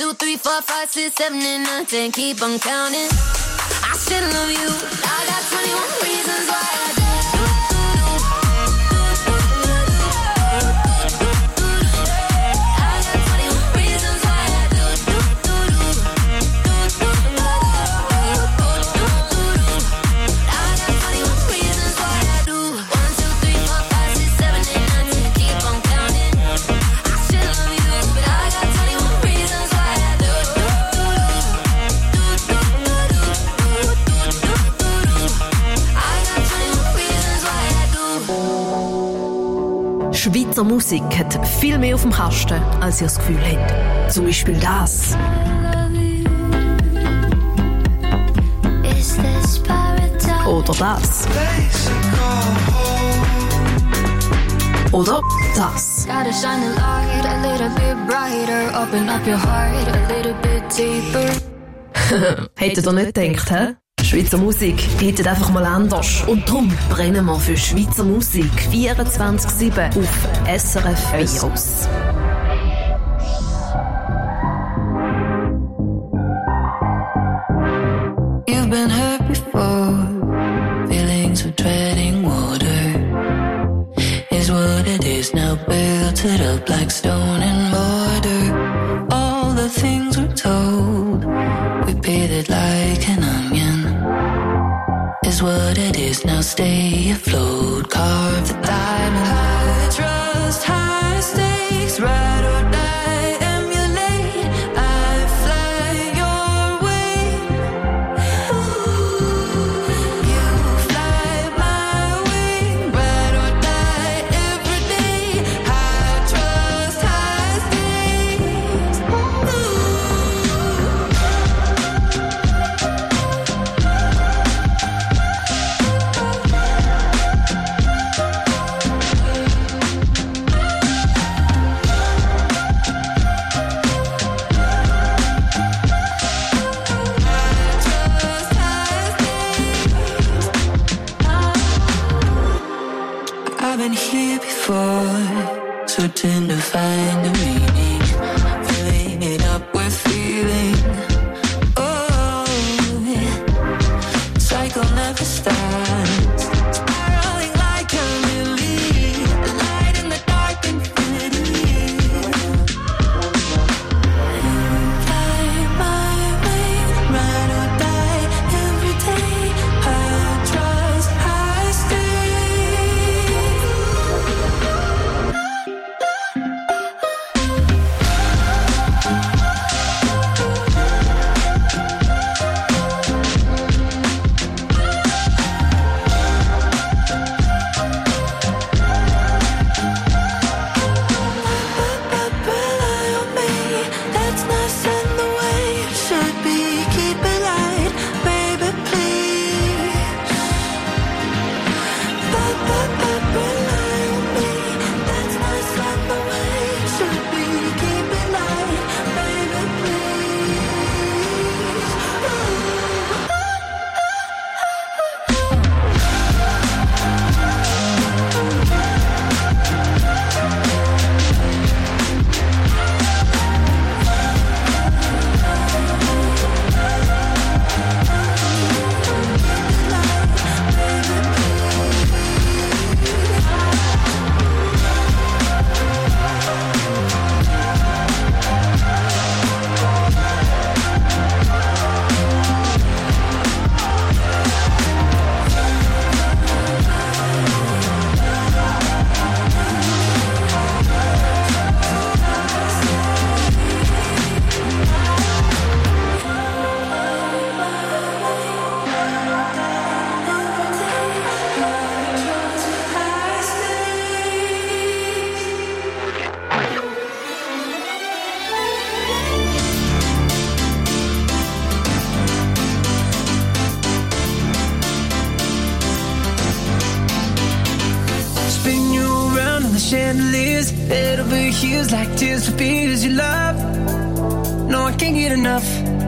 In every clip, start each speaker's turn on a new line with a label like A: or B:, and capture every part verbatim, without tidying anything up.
A: two, three, four, five, six, seven, and nine, ten. Keep on counting. I should love you. I got twenty-one reasons why I do.
B: Schweizer Musik hat viel mehr auf dem Kasten, als ihr das Gefühl habt. Zum Beispiel das. Oder das. Oder das. Hättet ihr nicht gedacht, hä? Schweizer Musik hittet einfach mal anders. Und darum brennen wir für Schweizer Musik vierundzwanzig sieben auf S R F Virus.
C: You've been hurt before, feelings of treading water is what it is now, built it up like stone and mortar. All the things we're told, we peel it like an onion. Is what it is now, stay afloat, carve the diamond. High trust, high stakes, ride or die, emulate, I fly your way. Ooh, you fly my way, ride or die every day. High trust, high stakes. Ooh. I've been here before, certain to find a meaning, filling it up with feeling. Oh, cycle never stops, spiraling like a lily, the light in the dark infinity. Fly my way, ride or die every day. I trust, I stay. Rely on me, let's not send the way it should be. Keep it light, baby, please. Rely on me, let's not send the way it should be. Keep it light, baby, please.
D: Spin you around on the chandeliers, head over heels like tears for fears you love. No, I can't get enough.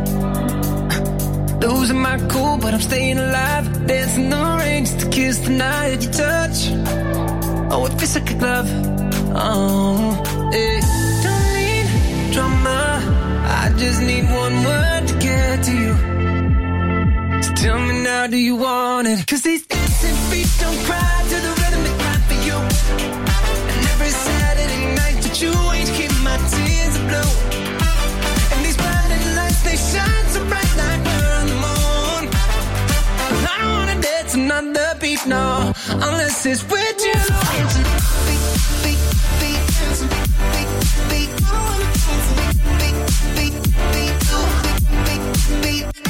D: Losing my cool, but I'm staying alive. Dancing the rain just to kiss the night you touch. Oh, it feels like a glove. Oh, yeah. Don't need drama, I just need one word to get to you. So tell me now, do you want it? Cause these dancing feet don't cry to the rhythm they cry for you. And every Saturday night that you ain't keep my tears blue. And these blinding lights, they shine so bright like we're on the moon. I don't wanna dance another beat, no, unless it's with you. Beat, beat, beat, beat, beat, beat, beat, beat, beat, beat, beat.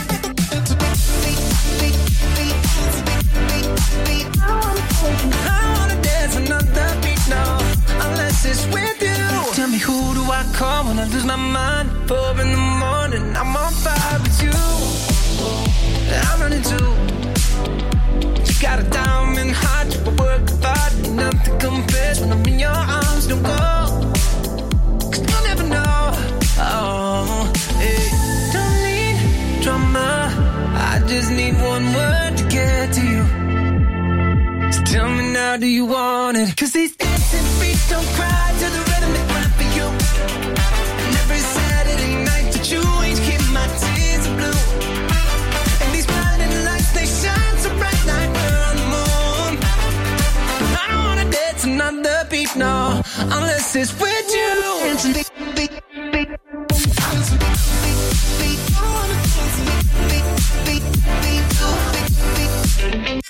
D: I wanna dance another beat now, unless it's with you. Tell me, who do I call when I lose my mind? Four in the morning, I'm on fire with you. I'm running too. You got a diamond heart, you work hard, nothing compares when I'm in your arms. Don't go, cause you'll never know. Oh, hey. Don't need drama, I just need one word to get to you. So tell me now, do you want it? Cause these dancing feet don't cry to the rhythm they cry for you. And every Saturday night that you ain't keep my tears blue. And these blinding lights, they shine so bright like we're on the moon. I don't wanna dance another beat, no, unless it's with you. Dancing beat, beat, beat. Dancing beat, beat, beat. Beat, beat, beat, beat, beat.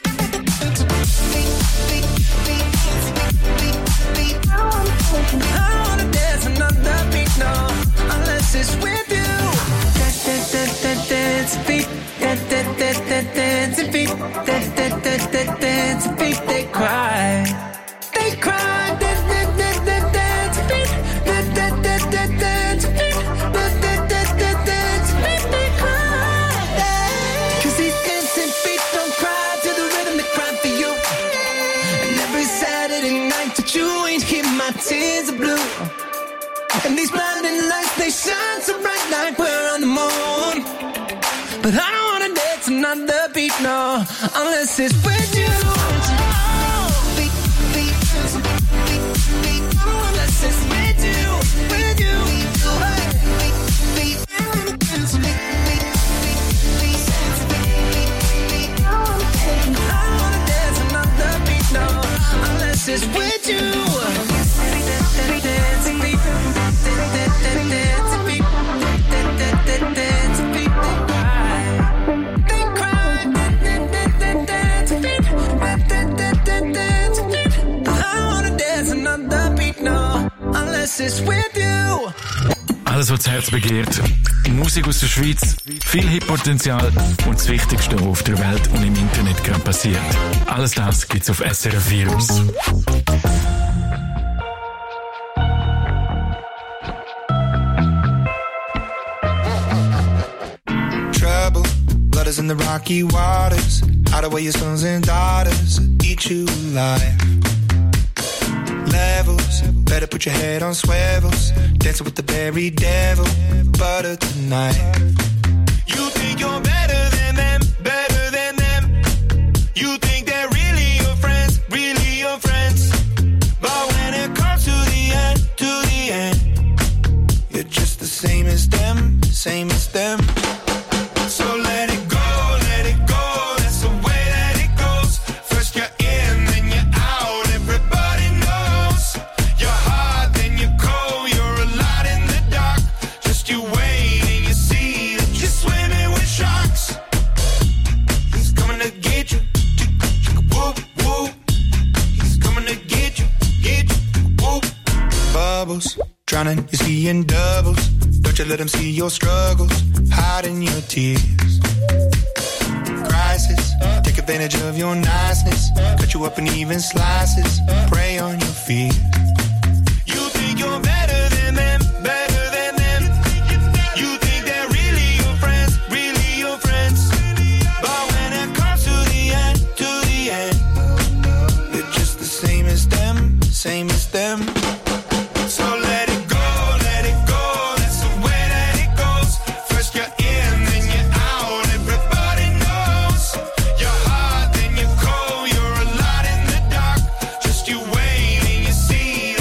D: I wanna dance another beat, no, unless it's with you. Dance, dance, dance, dance, beat. Dance, dance, dance, dance, beat. Dance, dance, dance, dance, beat. They cry, they cry. Dance, dance, dance, dance, beat. Dance, dance, dance, dance, beat. Dance, dance, dance, dance, beat. They cry. Cause these dancing feet don't cry to the rhythm they cry for you. And every Saturday night that you ain't keep my tears are blue. And these blinding lights, they shine so bright like we're on the moon. But I don't wanna dance another beat, no, unless it's with you. Beat, beat, beat, beat, unless it's with you, with you. Hey. Beat, beat, beat, beat, beat, beat. I don't wanna dance another beat, no, unless it's with you.
E: Alles, was das Herz begehrt. Musik aus der Schweiz, viel Hip-Potenzial und das Wichtigste, was auf der Welt und im Internet gerade passiert. Alles das gibt's auf S R F Virus.
F: Trouble, blood is in the rocky waters. Hide away your sons and daughters, eat you alive. Levels, better put your head on swivels. Dancing with the very devil, butter tonight. You think you're better than them, better than them. You think they're really your friends, really your friends. But when it comes to the end, to the end, you're just the same as them, same as them. So let it go, let it go, that's the way that it goes. First you're in, then you're out, everybody knows. You're hot, then you're cold, you're a lot in the dark. Just you wait and you see that you're swimming with sharks. He's coming to get you, whoop, whoop. He's coming to get you, get you, whoop. Bubbles, drowning, you see in doubles. Don't you let him see your struggles, hiding your tears. Crisis, take advantage of your niceness. Cut you up in even slices, prey on your fears. You think you're better than them, better than them. You think they're really your friends, really your friends. But when it comes to the end, to the end, you're just the same as them, same as them. So let it go, let it go, that's the way that it goes. First you're in, then you're out, everybody knows. You're hot, then you're cold, you're a lot in the dark. Just you wait and you see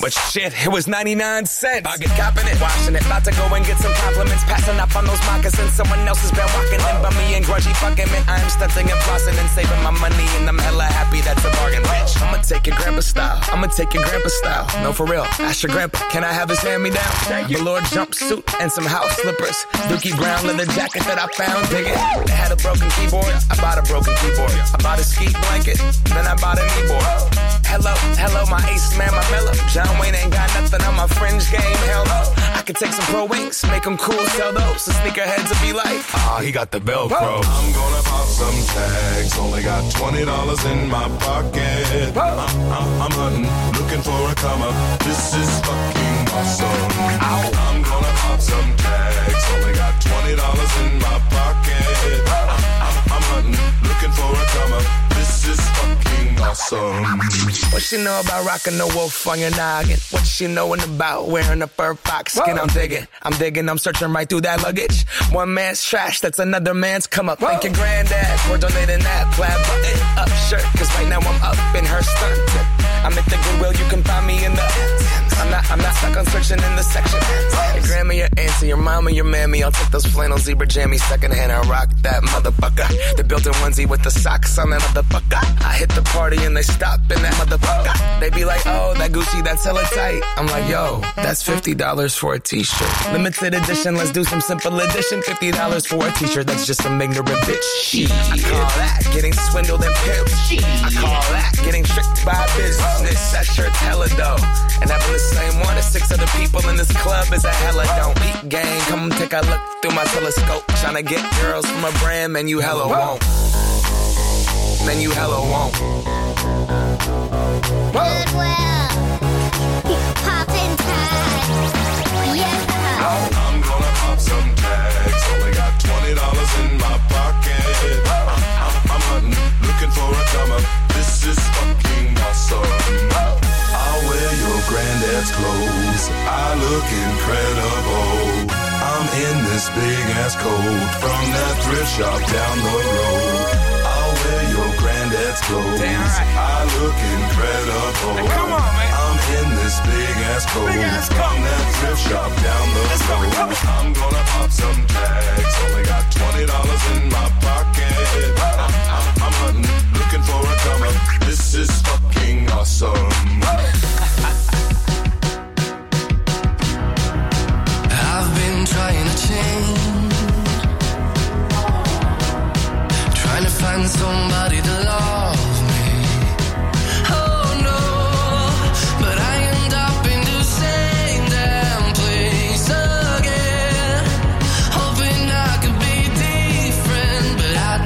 G: But shit, it was ninety-nine cents. I get copping it, washing it, about to go and get some compliments, passing up on those moccasins. Someone else has been walking in by me and grudgy fucking man. I am stunting and flossing and saving my money, and I'm hella happy that's a bargain, bitch. I'ma take your grandpa style, I'ma take your grandpa style. No, for real, ask your grandpa, can I have his hand-me-down? Velour jumpsuit and some house slippers. Dookie brown leather jacket that I found, dig it. They had a broken keyboard, I bought a broken keyboard. I bought a ski blanket, then I bought a kneeboard. Hello, hello, my ace man, my mellow. John Wayne ain't got nothing on my fringe game, hell no. I could take some pro wings, make them cool, sell those. The sneakerheads will be like, ah, he got the Velcro.
H: I'm gonna pop some tags, only got twenty dollars in my pocket. I'm, I'm, I'm hunting, looking for a come up. This is fucking awesome. Ow. I'm gonna pop some tags, only got twenty dollars in my pocket. I'm, I'm, I'm hunting, looking for a come up. This is fucking awesome.
G: What she know about rocking the wolf on your noggin? What she knowin' about wearing a fur fox skin? Whoa. I'm digging, I'm digging, I'm searching right through that luggage. One man's trash, that's another man's come up. Whoa. Thank your granddad for donating that plaid button up shirt, cause right now I'm up in her skirt. I'm at the Goodwill, you can find me in the I'm not, I'm not stuck on searching in the section. Your grandma, your auntie, your mama, your mammy. I'll take those flannel zebra jammies secondhand. I rock that motherfucker. The built-in onesie with the socks on that motherfucker. I hit the party and they stop in that motherfucker. They be like, oh, that Gucci, that's hella tight. I'm like, yo, that's fifty dollars for a t-shirt. Limited edition, let's do some simple edition. fifty dollars for a t-shirt, that's just some ignorant bitch. Shit. I call that getting swindled and pimped. I call that getting tricked by business. That shirt's hella dope. And having the same one as six other people in this club is a hella don't. Peak gang, come take a look through my telescope. Tryna get girls from a brand, man, you hella won't. Man, you hella won't.
I: Goodwill. Poppin' tags. Yeah.
H: I'm gonna pop some tags. Only got twenty dollars in my pocket. I'm, I'm, I'm hunting, looking for a come up. This is fucking awesome. I'll wear your granddad's clothes. I look incredible. I'm in this big ass coat from that thrift shop down the road. I'll wear your granddad's clothes. Damn right. I look incredible.
G: Hey, come on, man.
H: I'm in this big ass coat big ass from that thrift shop down the Let's road. Go, I'm gonna pop some tags. Only got twenty dollars in my pocket. I'm, I'm, I'm hunting, looking for a come up. This is fucking awesome.
D: I've been trying to change, trying to find somebody to love me. Oh no, but I end up in the same damn place again, hoping I could be different, but I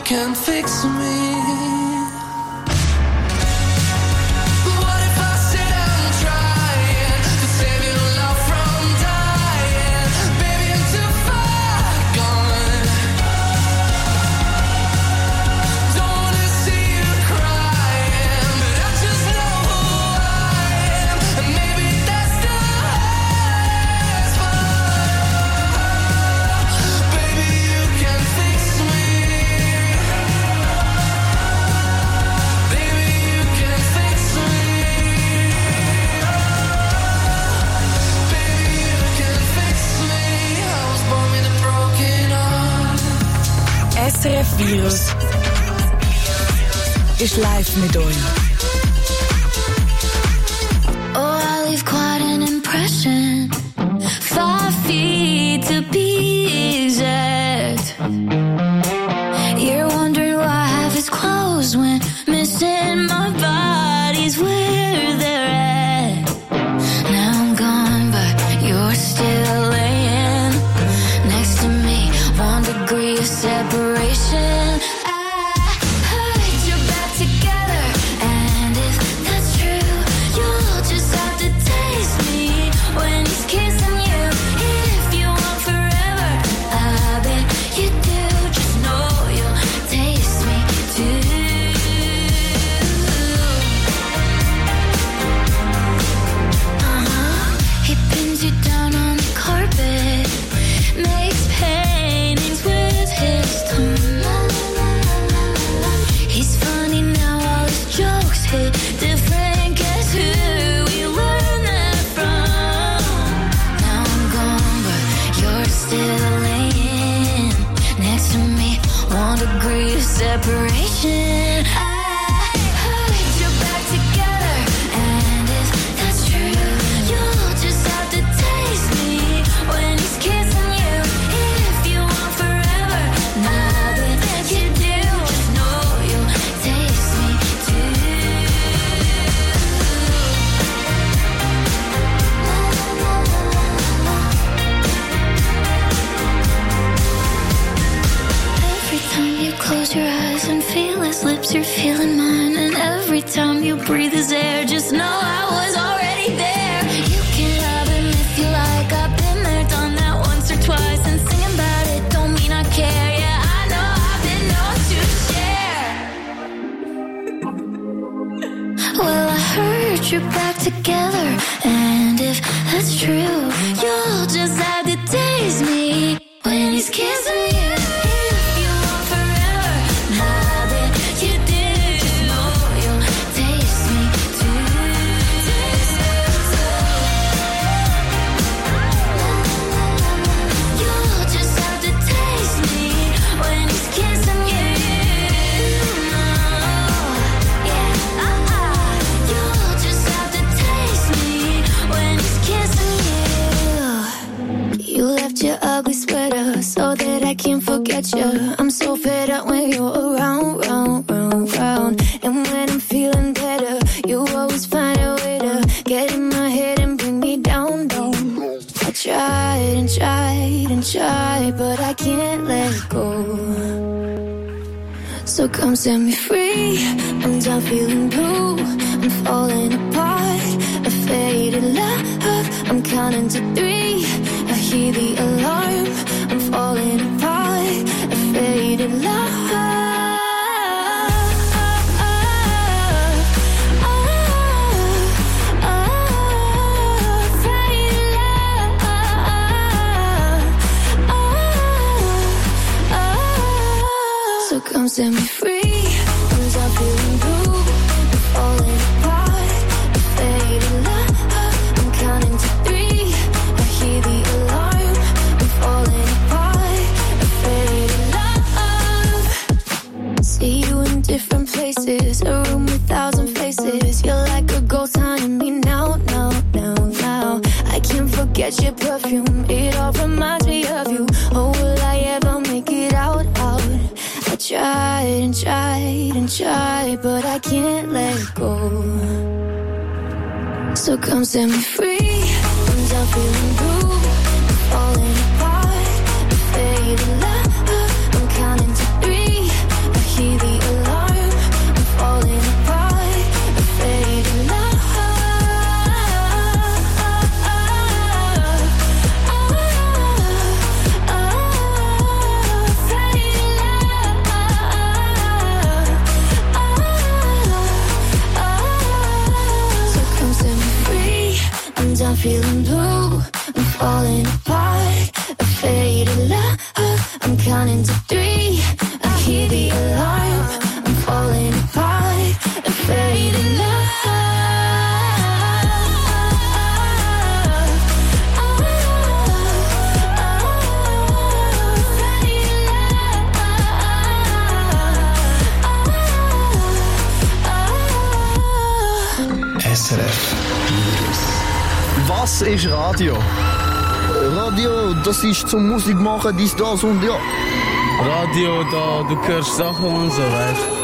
D: can't fix me.
J: S R F Virus ist live mit euch.
A: Oh, I leave quite an impression. Five feet to be exact. You're wondering why half is closed when missing my body's where they're at. Now I'm gone, but you're still laying next to me. One degree of separation. Separation. I put you back together, and if that's true, you'll just have to taste me when he's kissing you. If you want forever, now that you do, just know you'll taste me too. Every time you close your eyes and feel his lips, you're feeling mine. And every time you breathe his air, just know I was already there. You can love him if you like. I've been there, done that once or twice. And singing about it don't mean I care. Yeah, I know I've been known to share. Well, I heard you're back together, and if that's true, you'll just have to taste me when he's kissing you. Your ugly sweater so that I can't forget you. I'm so fed up when you're around, round, round, round. And when I'm feeling better, you always find a way to get in my head and bring me down, down. I tried and tried and tried, but I can't let go. So come set me free. I'm done feeling blue. I'm falling apart. A faded love. I'm counting to three. I hear the alarm. I'm falling apart. A faded love. So come set me free. I'm done feeling blue. I'm falling apart. A faded love. I'm counting to three. I hear the alarm. I'm falling apart. A faded love. See you in different places. A room with thousand faces. You're like a ghost haunting me now, now, now, now. I can't forget your perfume. It all reminds me of you. Oh, will I ever make it out, out? I tried and tried and tried, but I can't let go. So come set me free. I'm done feeling blue. I'm falling apart. A faded love. I'm counting to three. I I'm counting to three. I hear the alarm. I'm falling apart. Afraid of love.
K: S R F. Was ist Radio?
L: Radio, das ist zum Musik machen, dies, das und ja.
M: Radio, da, du hörst Sachen und so, weißt du.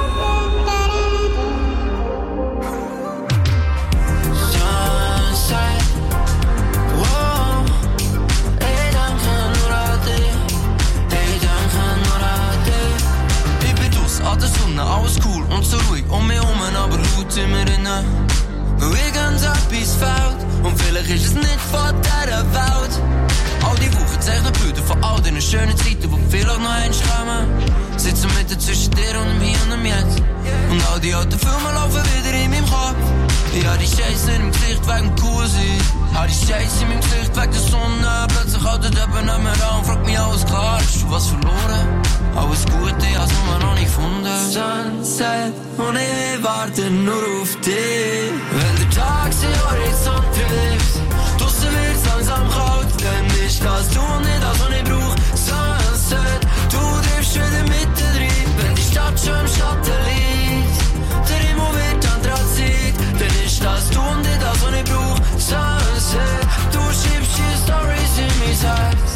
N: Alles cool und so ruhig um mich herum, aber laut in mir drin. Weil irgendetwas fehlt und vielleicht ist es nicht von dieser Welt. All die Wochen zeichnen Bilder von all diesen schönen Zeiten, die vielleicht noch eins kommen. Sitzen mitten zwischen dir und mir und dem Jetzt. Und all die alten Filme laufen wieder in meinem Kopf. Ich hab die Scheiße in meinem Gesicht wegen dem Coolsein. Hab die Scheiße in meinem Gesicht wegen der Sonne. Plötzlich haltet jemand nicht mehr an und fragt mich alles klar. Hast du was verloren? Alles Gute, hast du noch nicht gefunden. Sunset und ich warte nur auf dich. Wenn der Tag den Horizont trifft, draussen wird's langsam kalt, dann ist das du nicht das, was ich brauch. Sunset, du triffst wieder mittendrin, wenn die Stadt schon im Schatten liegt. Der Himmel wird Anthrazit, dann ist das du nicht das, was ich brauch. Sunset, du schiebst die Storys in mein Herz.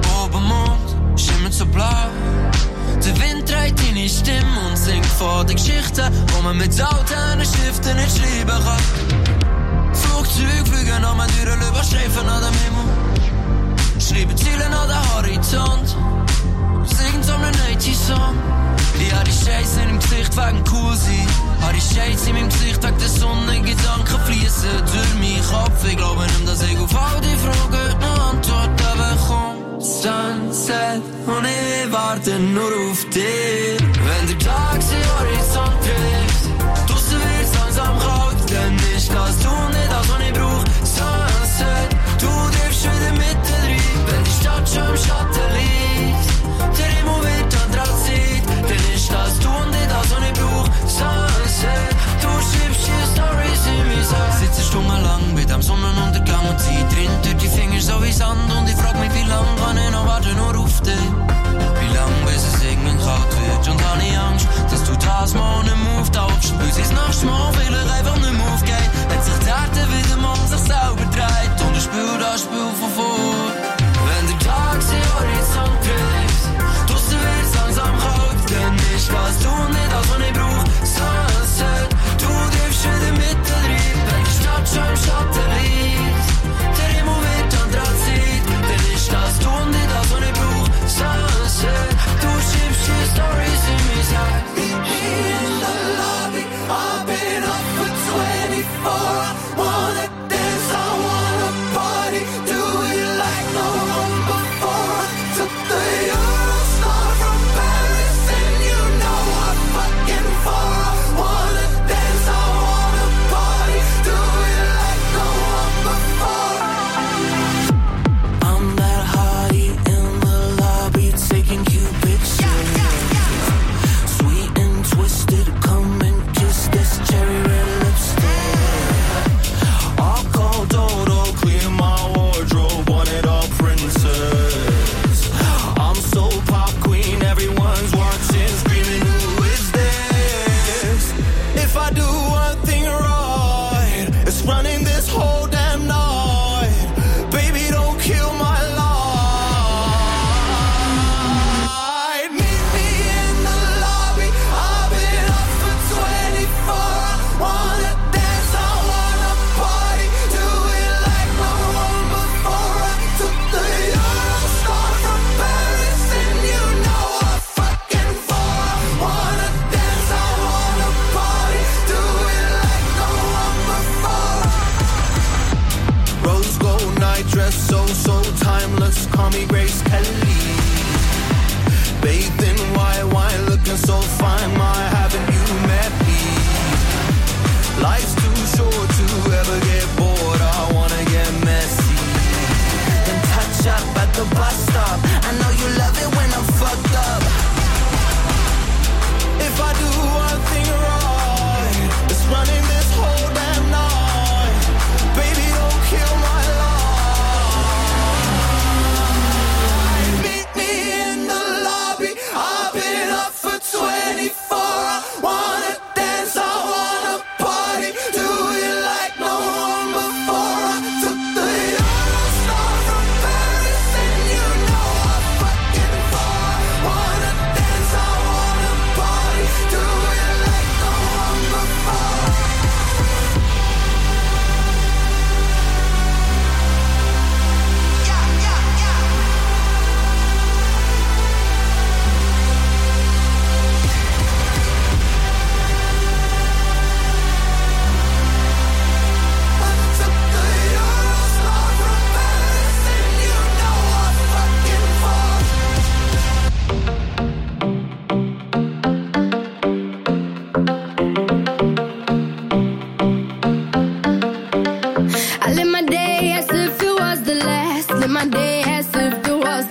N: Obermond schimmert so blau. Der Wind dreht deine Stimme und singt vor den Geschichten, wo man mit alten Stiften nicht schreiben kann. Flugzeuge fliegen an mir durch über Schreifen an dem Himmel. Schreiben Ziele an den Horizont. Singen so einen neunzig-Song. Ich hab die Scheiße in meinem Gesicht wegen cool sein. Hab die Scheiße in meinem Gesicht wegen der Sonne. Gedanken fließen durch meinen Kopf. Ich glaube nicht, dass ich auf all die Fragen noch Antworten bekomme. Sunset und ich warte nur auf dich. Wenn der Tag den Horizont trifft, draussen wird's langsam kalt, dann ist das du nicht das, was ich brauch. Sunset, du triffst wieder mittendrin, wenn die Stadt schon im Schatten liegt. Der Himmel wird Anthrazit, dann ist das du nicht das, was ich brauch. Sunset, du schiebst die Storys in mein Herz. Sitze stundenlang mit dem Sonnenuntergang und zieh drin durch die Finger so wie Sand und ich frag mich, wie lang kann ich noch warten nur auf dich? Wie lang bis es irgendwann kalt wird und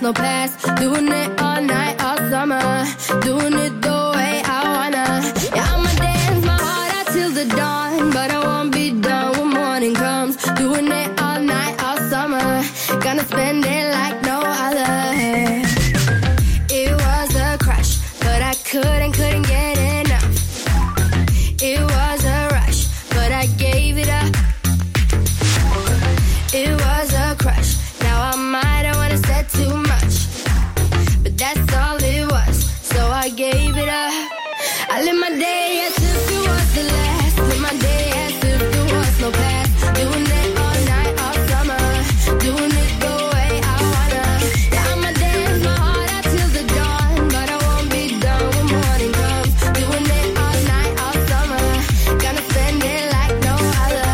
K: no past. Doing it all night, all summer. Doing it the way I wanna. Yeah, I'ma dance my heart out till the dawn, but I won't be done when morning comes. Doing it all night, all summer. Gonna spend it like no other. It was a crush, but I couldn't, couldn't get enough. It was a rush, but I gave it up. It was a crush. Now I might have wanna said too much, but that's all it was. So I gave it up. I live my day as if it was the last. Live my day as if there was no past. Doing it all night, all summer. Doing it the way I wanna. Yeah, I'ma dance my heart out till the dawn, but I won't be done when morning comes. Doing it all night, all summer. Gonna spend it like no other.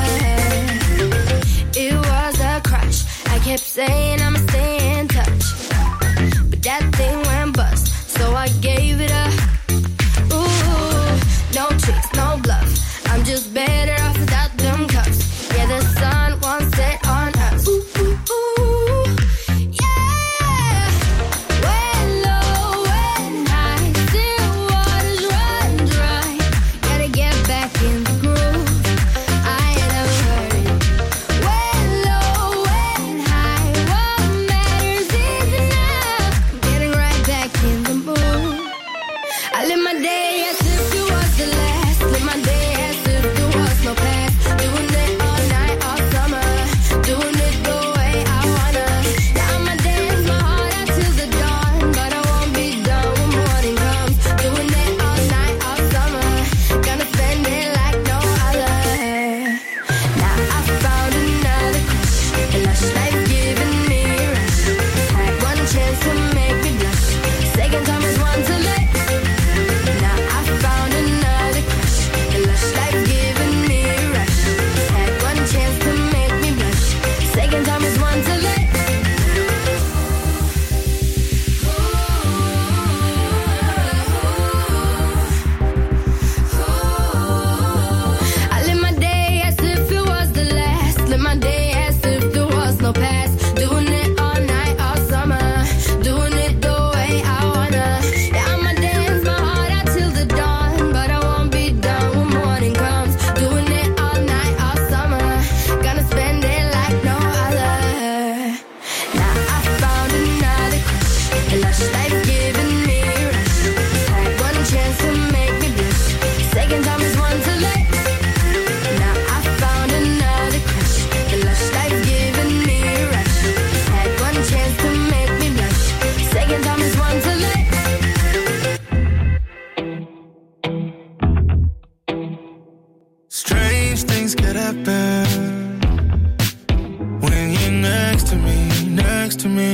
K: It was a crush. I kept saying I'ma stay in touch, but that thing went bust, so I gave it up. Ooh, no tricks, no bluff. I'm just better off without them cuffs. Yeah, the sun won't set on us. Ooh, ooh, ooh, yeah. When low, when high, still waters run dry. Gotta get back in the groove. I ain't never heard it. When low, when high, what matters is enough. I'm getting right back in the mood. I live my day as if it was the last. Live my day as if there was no past. Doing it all night, all summer. Doing it the way I wanna. Yeah, I'ma dance my heart out till the dawn, but I won't be done when morning comes. Doing it all night, all summer. Gonna spend it like no other. Now I found another crush. A lush life giving me a rush. Had one chance to make me blush. Second time is one to let. Now I found another crush. A lush life giving me a rush. Had one chance to make me blush. Second time is one to let. I live my day as if it was the last. Live my day as if there was no past. Doing it all night, all summer. Doing it the way I wanna. Yeah, I'ma dance my heart out till the dawn, but I won't be done when morning comes. Doing it all night, all summer. Gonna spend it like no other. Now I found another crush. A lush life giving me a rush. Had one chance to make me blush. Second time is one to let. Now I found another crush. A lush life giving me a rush. Had one chance to make me blush. Second time is one to let.
F: Strange things could happen when you're next to me, next to me.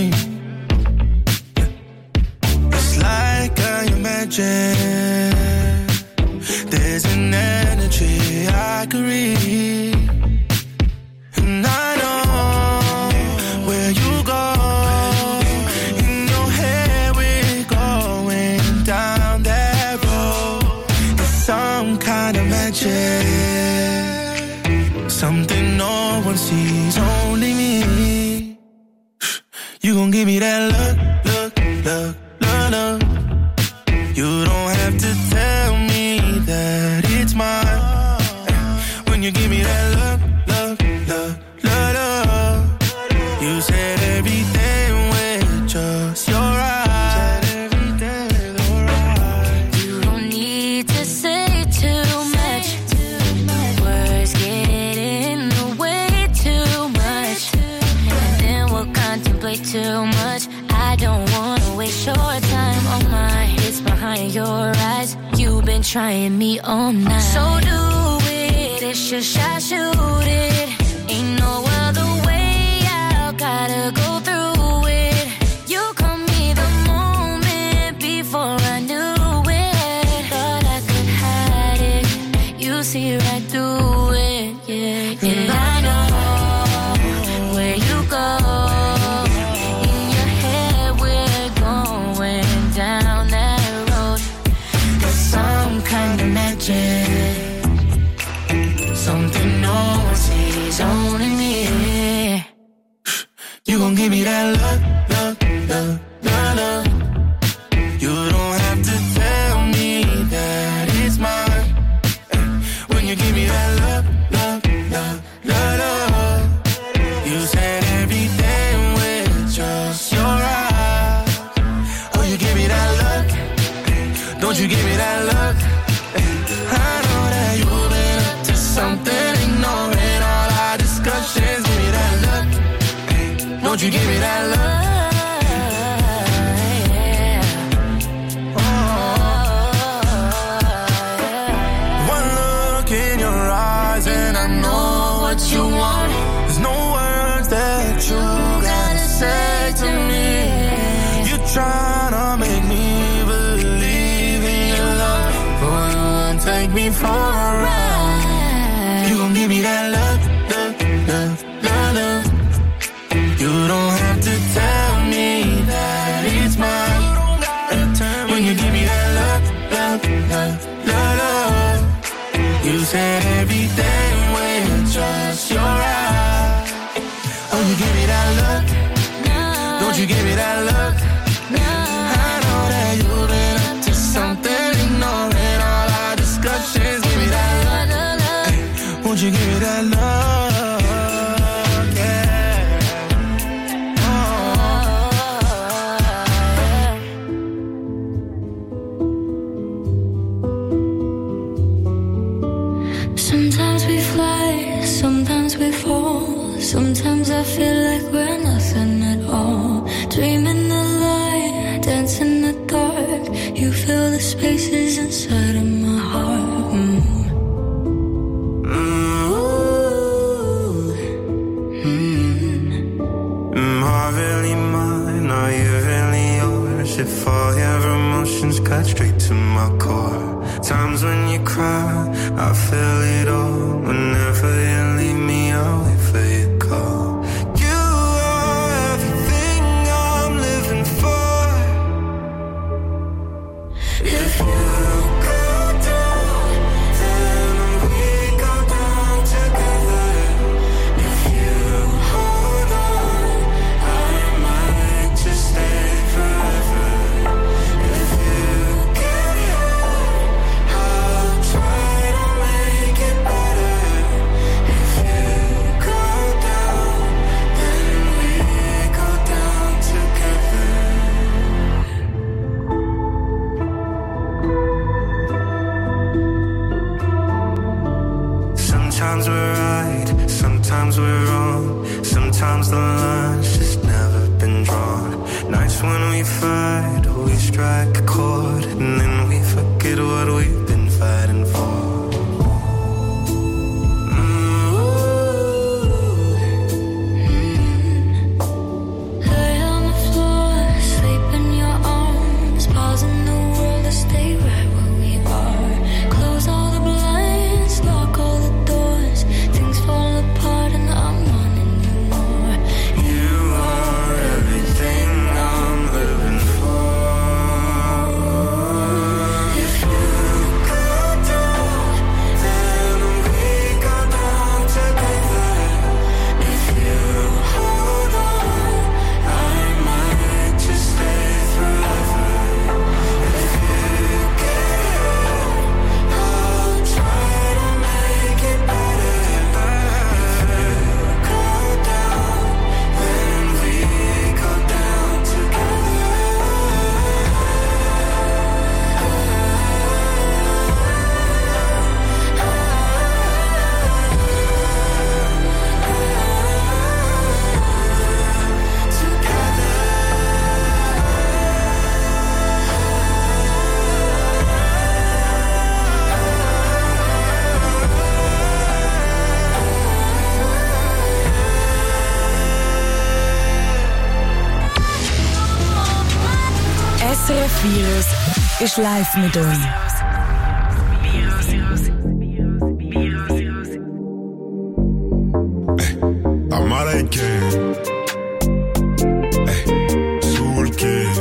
F: It's like I imagine there's an energy I could read, and I know where you go. In your head we're going down that road. It's some kind of magic, something no one sees, only me. You gon' give me that look, look, look, look, look. You don't have to tell me that it's mine. When you give me that look, look, look, look, look. You said everything with just your eyes.
A: You don't need to say too much. Words get in the way too much, and then we'll contemplate too much. I don't wanna waste your time. Oh my, it's behind your eyes. You've been trying me all night. So do it, it's your shot, shoot it. Ain't no other way out, gotta go through it. You caught me the moment before I knew it. Thought I could hide it, you see right through it, yeah. And I know where you go. In your head we're going down that road. There's some kind of magic, something no one sees, only me.
D: Won't you give me that look? I know that you've been up to something, ignoring all our discussions. Give me that look. Won't you give me that look? You want, there's no words that you gotta say to me. You're trying to make me believe in your love, but you won't take me for a ride. You gon' give me that love, love, love, love, love. You don't have to tell me that it's mine. When you give me that love, love, love, love, love. You said everything with just your eyes. Oh, you give me that look. Don't you give me that look? I know that you've been up to something, ignoring all our discussions. Give me that look. Won't you give me that look? Yeah.
A: Oh. Sometimes we fly, sometimes we fall. Sometimes I feel like we're nothing at all. Dreaming the light, dancing the dark. You fill the spaces inside of my heart. Mm.
F: Mm. Am I really mine? Are you really yours? If all your emotions cut straight to my core. Times when you cry, I feel it all. Whenever you leave me, I'll wait for your call. You are everything I'm living for. If you go down, then we go down together. If you hold on, I might just stay forever. If you get hurt, I'll try to make it better. If you go down, then we go down together. Sometimes we're right, sometimes we're wrong. Sometimes the line's just never been drawn. Nights when we fight, we strike a chord, and then we forget what we've been fighting for.
A: Lay on the floor, sleep in your arms. Pausing the world to stay right where we are. Close all the blinds, lock all the doors. Things fall apart and I'm wanting you more.
F: You are everything I'm living for. If you go down, then we go down together. If you hold on, I might just stay forever. If you get hurt, I'll try to make it better. If you go down, then we go down together.
J: S R F Virus ist live mit euch.
H: Amara King, hey, Soul King.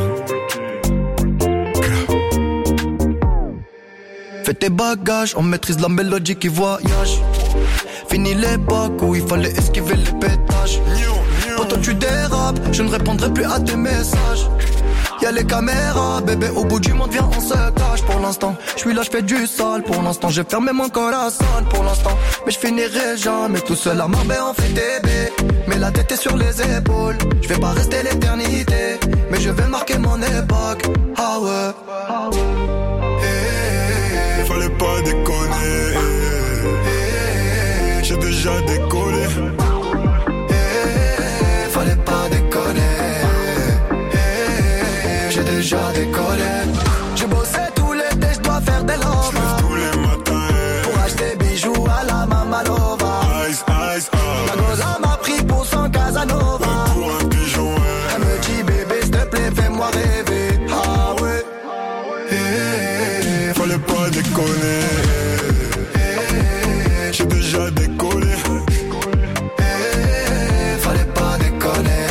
O: Fais tes bagages, on maîtrise la mélodie qui voyage. Fini l'époque où il fallait esquiver les pétages. Quand tu dérapes, je ne répondrai plus à tes messages. Y'a les caméras, bébé, au bout du monde, viens, on se cache. Pour l'instant, je suis là, je fais du sale. Pour l'instant, j'ai fermé mon corazon. Pour l'instant, mais je finirai jamais tout seul à Marbella, on fait des baies. Mais la tête est sur les épaules. Je vais pas rester l'éternité, mais je vais marquer mon époque. Ah ouais, ah ouais. déjà décollé. J'ai bossé tout l'été, je dois faire des lovas.
H: J'lève tous les matins
O: pour acheter bijoux à la Mamalova.
H: Ice, ice, oh.
O: La goza m'a pris pour son Casanova.
H: Pour un pigeon, ouais.
O: Elle me dit bébé s'il te plaît fais-moi rêver. Ah ouais.
H: Hey, hey, hey. Fallait pas déconner. Hey, hey, hey. J'ai déjà décollé.
O: Hey, fallait pas déconner.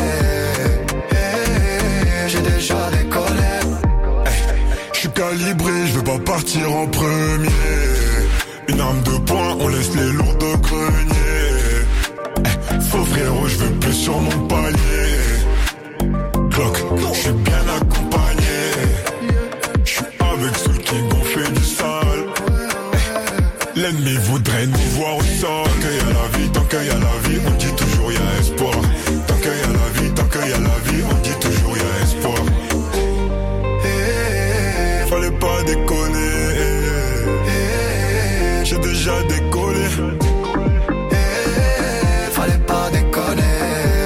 O: Hey, j'ai déjà décollé.
H: J'suis calibré, j'veux pas partir en premier. Une arme de poing, on laisse les lourds de grenier. Faux frérot, j'veux plus sur mon palier. Glock, j'suis bien accompagné. J'suis avec ceux qui gonflent du sale. L'ennemi voudrait nous voir au sol. Tant qu'il y a la vie, tant qu'il y a la vie, on dit toujours y a espoir. Tant qu'il y a la vie, tant qu'il y a la vie, on dit toujours y a espoir. Hey, fallait pas déconner. Hey, j'ai déjà décollé.
O: Hey, fallait pas déconner.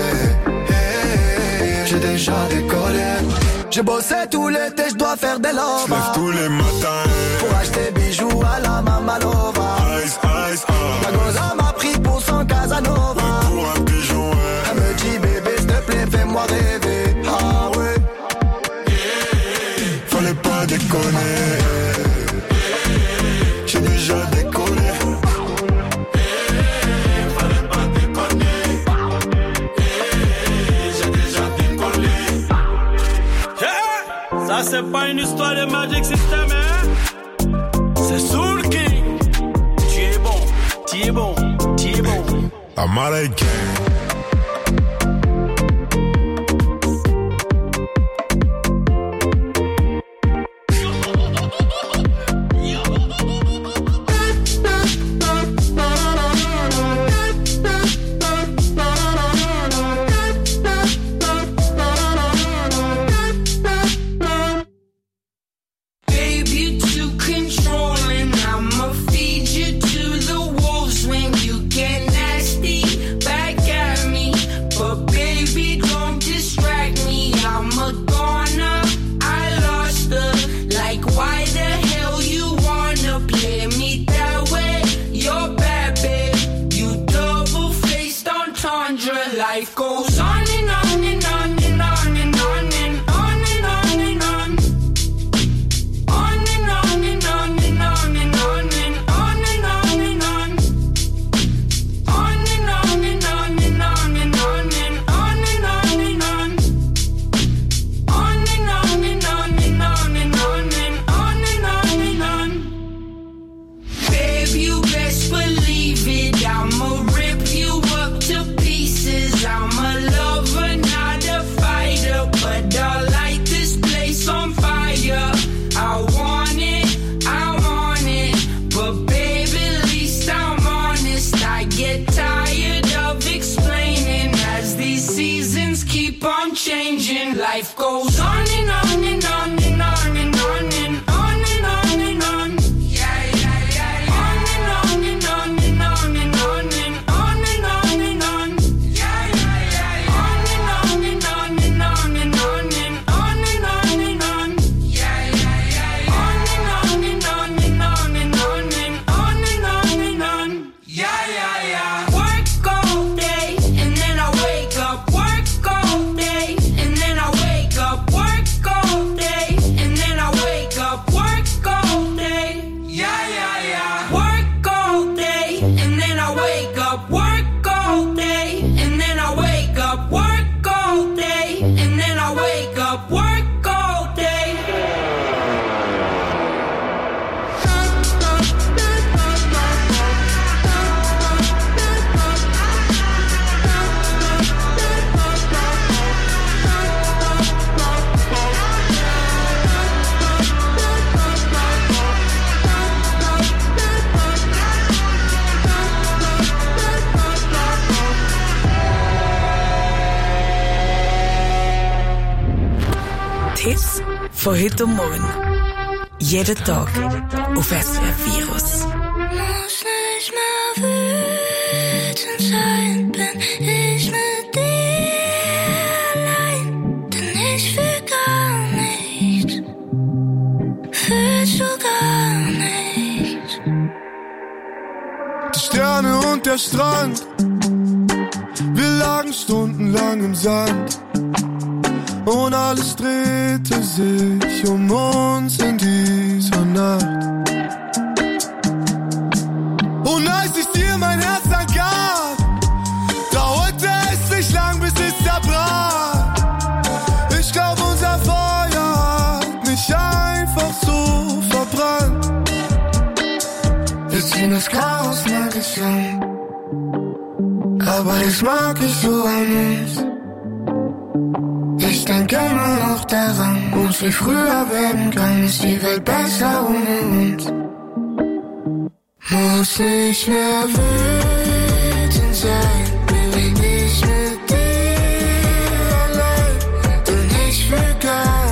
O: Hey, j'ai déjà décollé. J'ai bossé tout l'été, je dois faire des lovas.
H: J'lève tous les matins
O: pour acheter bijoux à la Mamalova.
H: Ice, ice, oh.
O: La goza m'a pris pour son Casanova.
H: Ouais, pour un pigeon, ouais.
O: Elle me dit bébé s'il te plaît fais-moi rêver. Ah ouais.
H: Fallait pas déconner. J'ai déjà décollé. Fallait pas déconner. J'ai déjà décollé.
M: Yeah! Ça c'est pas une histoire de Magic System, hein? C'est Soul King. Tu es bon, tu es bon, tu es bon.
H: Américain.
D: Life goes on and on and on and on and on and on and on and on. On and on and on and on and on and on and on and on. On and on and on and on and on and on and on and on. On and on and on and on and on and on and on and on. Babe, you best believe it, I'ma rip you up to pieces. I'm a lover, not a fighter, but I light this place on fire. I want it, I want it, but baby, at least I'm honest. I get tired of explaining as these seasons keep on changing. Life goes on and on and on and on and on and on and on and on. Yeah, yeah, yeah, yeah. On and on and on and on and on and on and on and on. Yeah, yeah, yeah, yeah. On and on and on and on and on and on and on and on. Yeah, yeah, yeah, yeah. On and on and on and on and on and on and on and on. Yeah, yeah, yeah. Work all day and then I wake up. Work all day and then I wake up. Work all day and then I wake up. Work all day. Yeah, yeah, yeah. Work all day and then I wake up. Work all day and then I wake up. Work all day and then I wake up. Work all day.
J: Hits von heute und morgen. Jeden Tag auf S R F Virus.
A: Muss nicht mehr wütend sein, bin ich mit dir allein, denn ich fühl gar nicht
P: Sonne und der Strand. Wir lagen stundenlang im Sand und alles drehte sich um uns in dieser Nacht. Und als ich dir mein Herz angab, dauerte es nicht lang, bis es zerbrach. Ich glaub, unser Feuer hat mich einfach so verbrannt. Wir ziehen das Chaos magisch an, aber das mag ich so an uns. Ich denke immer noch daran, uns wie früher werden kann, ist die Welt besser ohne uns. Muss nicht mehr wütend sein, will nicht mit dir allein, denn ich will gar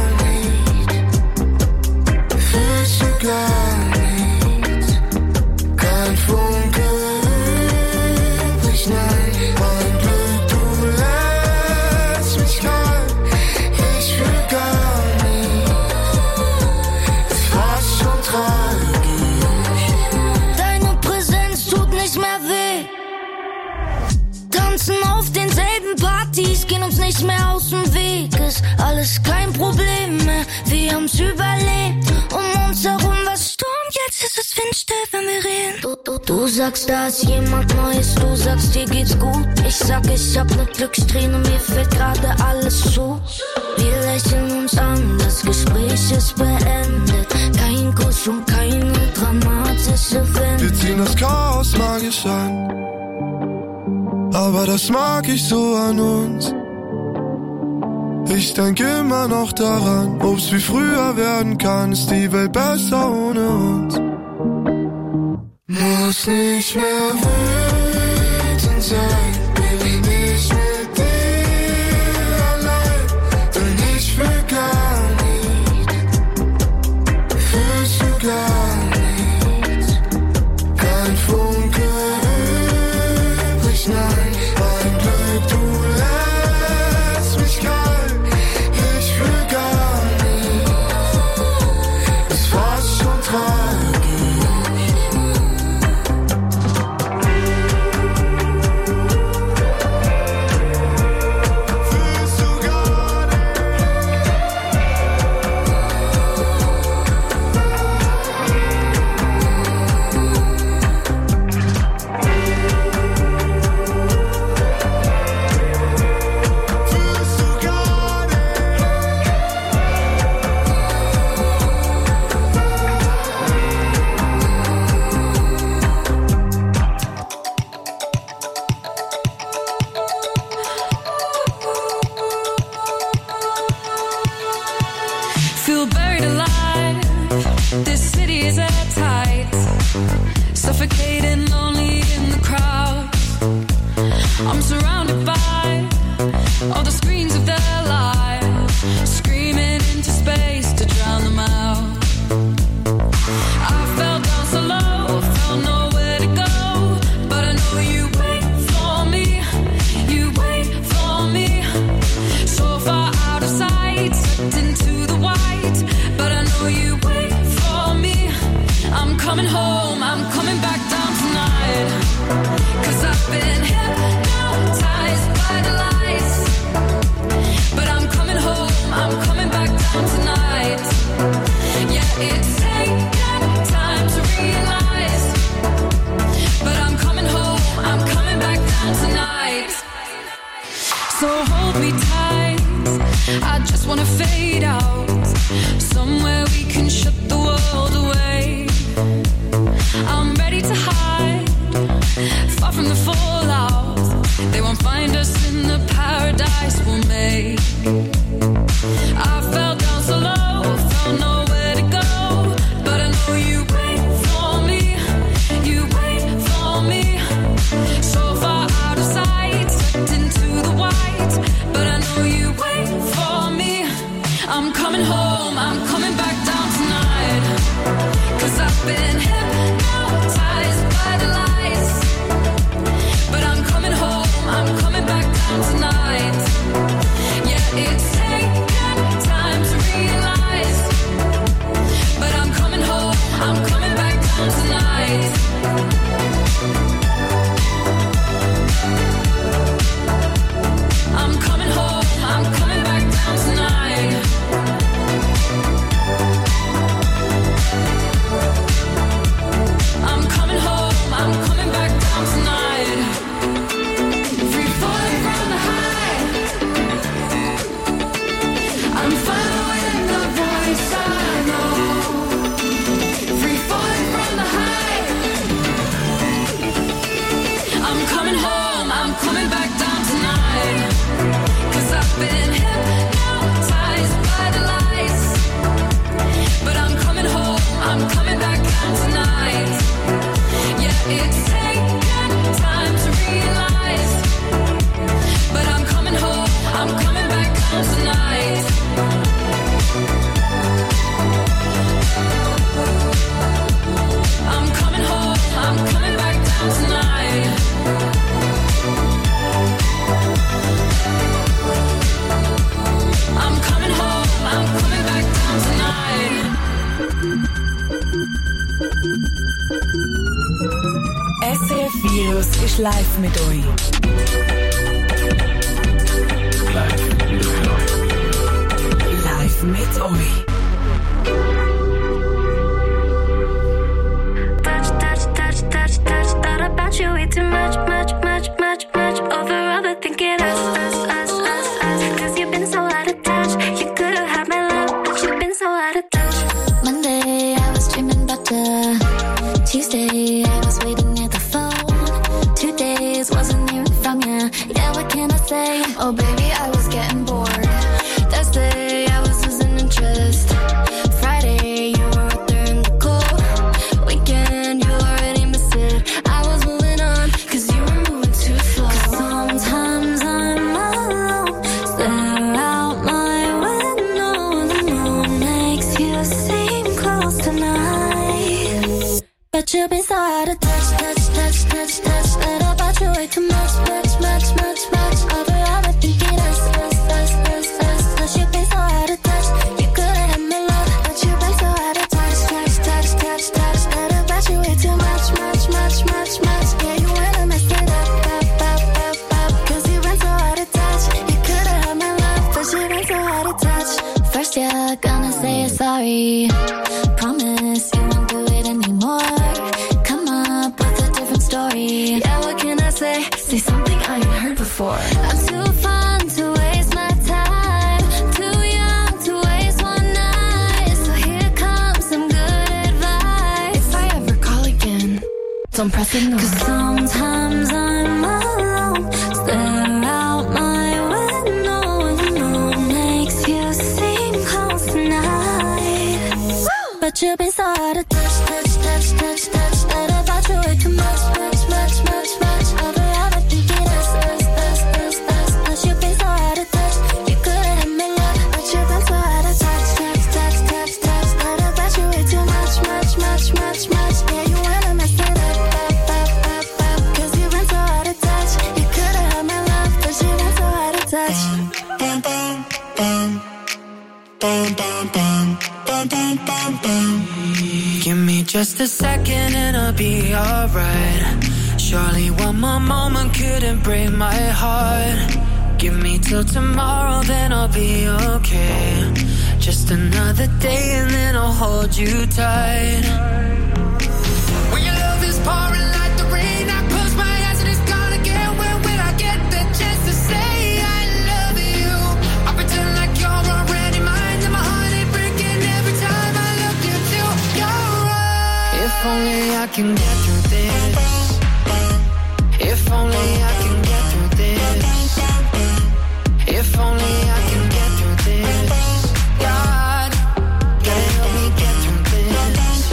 P: nicht, fühlst du gar nichts, kein Funke übrig, nein, mein Glück, du lässt mich kalt, ich fühl gar nicht, ist fast schon tragisch.
A: Auf denselben Partys, gehen uns nicht mehr aus dem Weg. Ist alles kein Problem mehr, wir haben's überlebt. Um uns herum was Sturm, jetzt ist es windstill, wenn wir reden. Du, du, du sagst, da ist jemand Neues, du sagst, dir geht's gut. Ich sag, ich hab ne Glückssträhne, mir fällt gerade alles zu. Wir lächeln uns an, das Gespräch ist beendet. Kein Kuss und keine dramatische Wende.
P: Wir ziehen das Chaos magisch an, aber das mag ich so an uns. Ich denke immer noch daran, ob's wie früher werden kann, ist die Welt besser ohne uns. Muss nicht mehr wütend sein, will ich nicht mit dir allein, denn ich will gar nicht, fühlst du gar nichts, kein Funke übrig, nein. Mein Glück, du lässt mich kalt, ich fühl gar nicht, ist fast schon tragisch. Fühlst du gar nicht?
Q: Feel buried alive, this city is airtight, suffocating lonely in the crowd. I'm surrounded by all the screens of their lives, screaming into space to drown them out. I fell down so low, felt nowhere to go, but I know you wait for me, you wait for me. So far out of sight, sucked into the white, but I know you wait for me. I'm coming home, I'm coming back down tonight, 'cause I've been hypnotized by the lights, but I'm coming home, I'm coming back down tonight. Yeah, it's taken time to realize, but I'm coming home, I'm coming back down tonight. So hold me tight, I just wanna fade out, somewhere we can shut the world away. I'm ready to hide, far from the fallout. They won't find us in the paradise we'll make. I fell down so low, found nowhere to go, but I know you wait for me, you wait for me. So far out of sight, sucked into the white, but I know you wait for me. I'm coming home, I'm coming back down tonight.
J: Virus ist live mit euch.
E: Live mit euch.
J: Live mit euch.
A: Touch, touch, touch, touch, touch. Thought about you way too much, much, much, much, much. Over overthinking us, us, us, us, us. Cause you've been so out of touch. You could've had my love, but you've been so out of touch. Monday, I was dreaming about the Tuesday, I was waiting near the phone. Two days, wasn't hearing from ya. Yeah, what can I say? Oh baby, I was getting bored. Thursday, I was losing interest. Friday, you were out there in the cold. Weekend, you already missed it. I was moving on, cause you were moving too slow. Cause sometimes I'm alone, stare out my window, and the moon makes you seem close tonight. But you've been so out of touch, touch, touch, touch, touch. Thought about you way too much, much, much, much, much. Over overthinking us, us, us, us, us. Cause you've been so out of touch. You could've had my love, but you've been so out of touch, touch, touch, touch, touch. Thought about you way too much, much, much, much, much. Yeah, you wanna mess it up, up, up, up, up. Cause you've been so out of touch. You could've had my love, but you've been so out of touch. First you're gonna say you're sorry. Promise you won't do it anymore. Come up with a different story. Yeah, what can I say? Say something I ain't heard before. I'm too fun to waste my time. Too young to waste one night. So here comes some good advice. If I ever call again, don't press ignore. Cause sometimes I'm alone, stare out my window, and the moon makes you seem close tonight. But you've been so out of touch, touch, touch, touch, touch. Thought about you way too much, much, much, much, much. Over overthinking us, us, us, us, us. Cause you've been so out of touch. You could've had my love, but you've been so out of touch, touch, touch, touch, touch. Thought about you way too much, much, much, much, much. Yeah, you wanna mess it up, up, up, up, up. Cause you've been so out of touch. You could've had my love, but you've been so out of touch.
C: Bam, bam, bam. Bam, bam, bam. Bam, bam, bam, bam.
N: Give me just a second and I'll be alright. Surely one more moment couldn't break my heart. Give me till tomorrow, then I'll be okay. Just another day and then I'll hold you tight. When your love is pouring like the rain, I close my eyes and it's gone again. When will I get the chance to say I love you? I pretend like you're already mine, and my heart ain't breaking every time I look into your eyes. If only I can get through this. If only I can get through this. If only I can get through this. God, gotta help me get through this.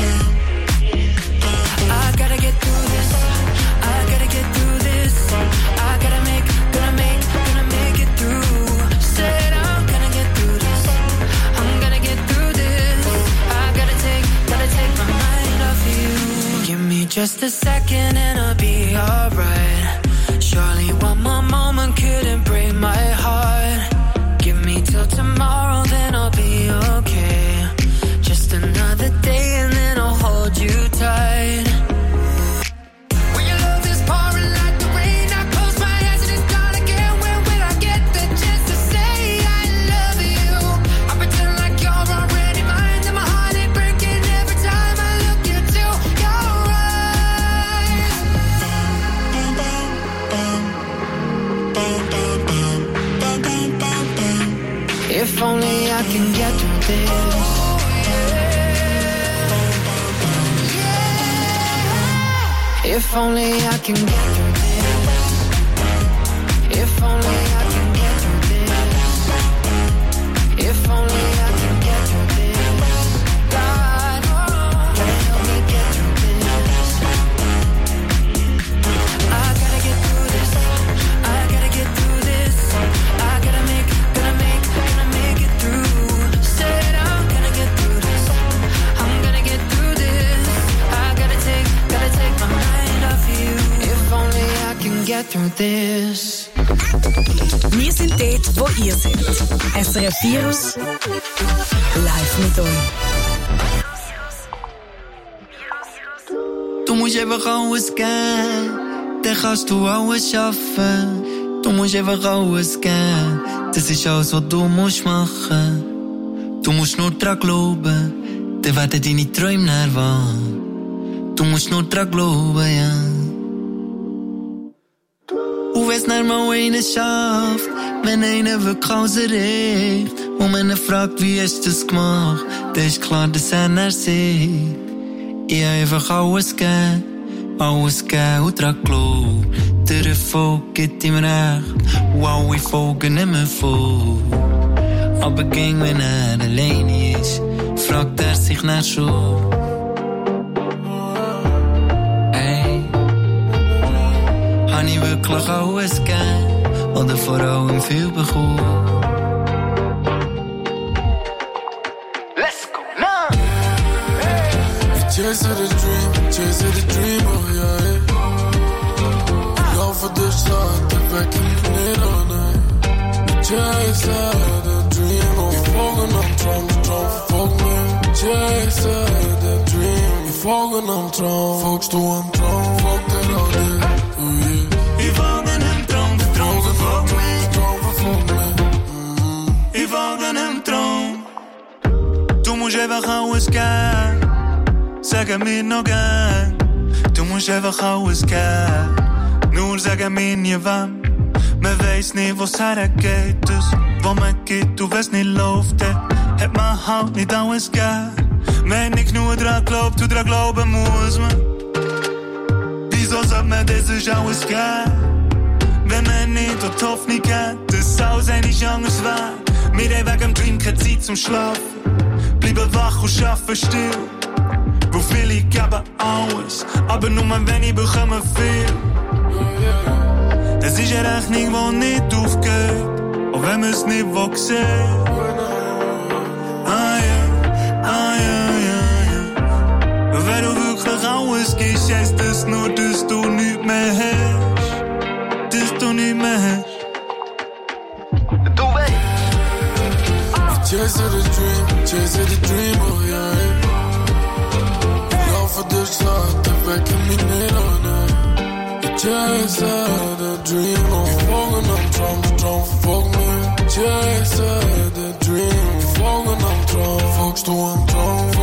N: I gotta get through this. I gotta get through this. I gotta make, gonna make, gonna make it through. Said I'm gonna get through this. I'm gonna get through this. I gotta take, gotta take my mind off you. Give me just a second and I'll be alright. Surely one more moment couldn't break my heart. Give me till tomorrow, then I'll be okay. Just another day and then I'll hold you tight. When your love is pouring like the rain, I close my eyes and it's gone again. When will I get the chance to say I love you? I pretend like you're already mine, and my heart ain't breaking every time I look into your eyes.
C: Bam, bam, bam. Bam, bam, bam. Bam, bam, bam, bam.
N: If only I can get through this. If only I can get through this. If only I can get through this. If only I can get through this. God, gotta help me get through this. I gotta get through this. I gotta get through this. I gotta make, gonna make, gonna make it through. Said I'm gonna get through this. I'm gonna get through this. I gotta take, gotta take my mind off you. If only I can get through this.
J: Wir sind dort, wo ihr seid. S R F Virus live mit euch.
R: Toen moest jij weer gewoon scan.
N: dann kannst du alles schaffen. Du musst einfach alles geben. Das ist alles, was du musst machen. Du musst nur dran glauben, dann werden deine Träume näher wahr. Du musst nur dran glauben, ja. Und wenn's nicht mal einer schafft, wenn einer wirklich alles erreicht, und man ihn fragt, wie hast du das gemacht, dann ist klar, dass er nicht sieht. Ich hab einfach alles gegeben, alles gegeben und dran glauben. Der Erfolg gibt ihm recht, und alle folgen nicht mehr vor. Aber ging, wenn er alleine ist, fragt er sich nach schon. Hey, hab ich wirklich alles gegeben, oder vor allem viel bekommen?
P: Let's go now! Hey. Chase the dream, chase the dream, oh yeah. Jag för dig så att det väcker ner och nej. Chase the dream, oh. I frågan om tron, tron för folk med. Chase the dream, i frågan om tron. Folk stod om tron, folk där av det, oh yeah. I frågan om tron, tron för folk med. Tron för folk med, mm. I frågan om tron. Du musst einfach alles geben. Sag mir noch gern. Du musst einfach alles geben. Nur sag mir nie wann. Man weiss nicht, wo's hergeht. Das, wo man geht, du weißt nicht läuft. Hat man halt nicht alles gegeben. Wenn nicht genug dran glaubt, du dran glauben muss man. Wieso soll man das ist alles geben? Wenn man nicht die Hoffnung hat, dass alles eigentlich anders wäre. Wir haben wegen dem Dream keine Zeit zum Schlafen. Bleiben wach und schaffen still. Wo viele geben alles, aber nur wenn ich bekomme viel. Das ist eine Rechnung, die nicht aufgeht, auch wenn man es nicht sehen. Ah ja, ah ja, ja, ja. Wenn du wirklich alles gibst, heisst das nur, dass du nichts mehr hast. Dass du nichts mehr hast. Du weißt. Chase the dream, chase the dream, oh yeah. Lauf für dich, sagt, der wecken mich nicht, oh nein. Chase the dream, oh. I frågan om tron, tron för folk med. Chase the dream, i frågan om tron. Folk stod om tron,